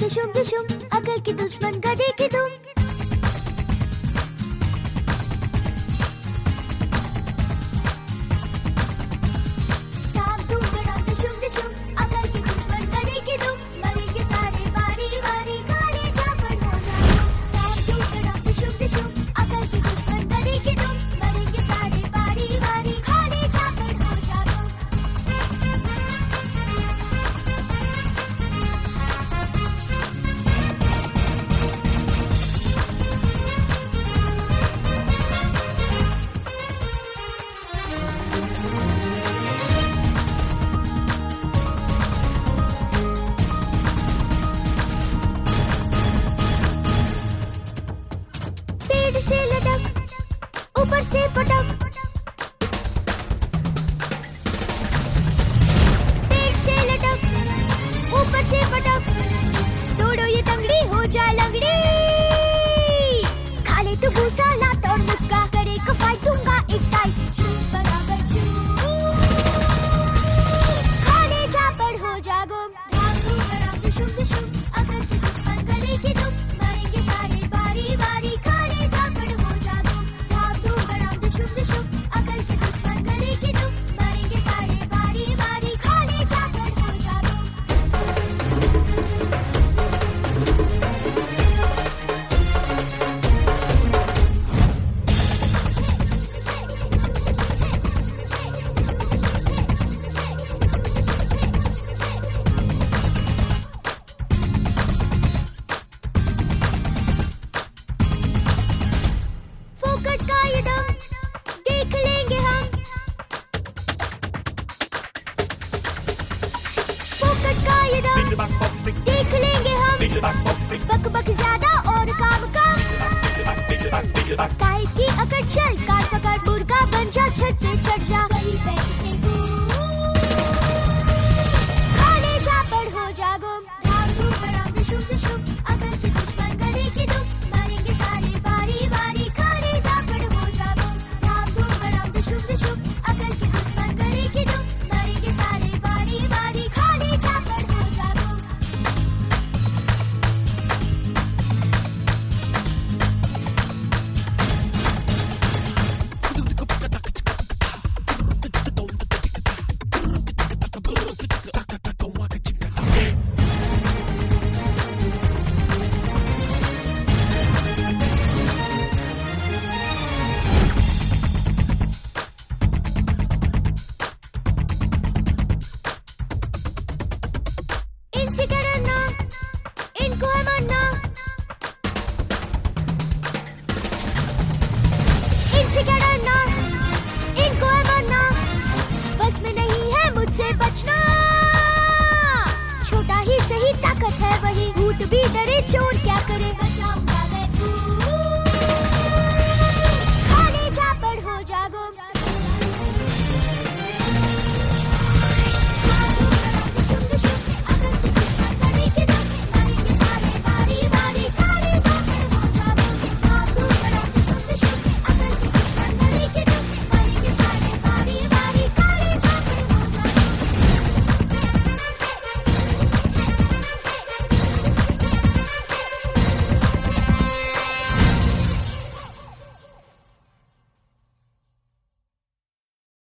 दिशुम दिशुम, अकल की दुश्मन गधे की दुम। धाम धूम धड़ाम दिशुम दिशुम, अकल की दुश्मन गधे की दुम। मरेंगे सारे बारी बारी, खाने झापड़ हो जाओ। धाम धूम धड़ाम दिशुम दिशुम, अकल की दुश्मन गधे की दुम। मरेंगे सारे बारी बारी, खाने झापड़ हो जाओ। पेड़ से लटक, ऊपर से पटक। पेड़ से लटक, ऊपर से पटक। तोड़ो ये तंगड़ी, हो जा लंगड़ी। खा ले तू भूसा, लात और मुक्का। करे कफाई दूंगा एक टाई, चू बराबर चू। खाने झापड़ हो जा गुम। धाम धूम धड़ाम दिशुम दिशुम, अकल की दुश्मन गधे की दुम। मरेंगे सारे बारी बारी, खाने झापड़ हो जा गुम। धाम धूम धड़ाम दिशुम दिशुम, अकल की दुश्मन गधे की दुम। मरेंगे सारे बारी बारी, खाने झापड़ हो जा गुम। फोकट का ये दम देख लेंगे हम। फोकट का ये दम देख लेंगे हम। बक बक ज्यादा और काम कम। काहे की अकड़ चल, कार पकड़ मुर्गा बन जा, छत पे चढ़ जा। वही बैठे खाने झापड़ हो जा गुम। धाम धूम धड़ाम दिशुम दिशुम, अकल की दुश्मन गधे की दुम। मरेंगे सारे बारी बारी, खाने झापड़ हो जा गुम। धाम धूम धड़ाम दिशुम दिशुम, अकल की दुश्मन गधे की दुम। मरेंगे सारे बारी बारी, खाने झापड़ हो जा गुम। इनसे क्या डरना, इनको है मारना। इनसे क्या डरना, इनको है मारना। बस में नहीं है मुझसे बचना। छोटा ही सही ताकत है वही, भूत भी डरे चोर क्या करे, बचाऊंगा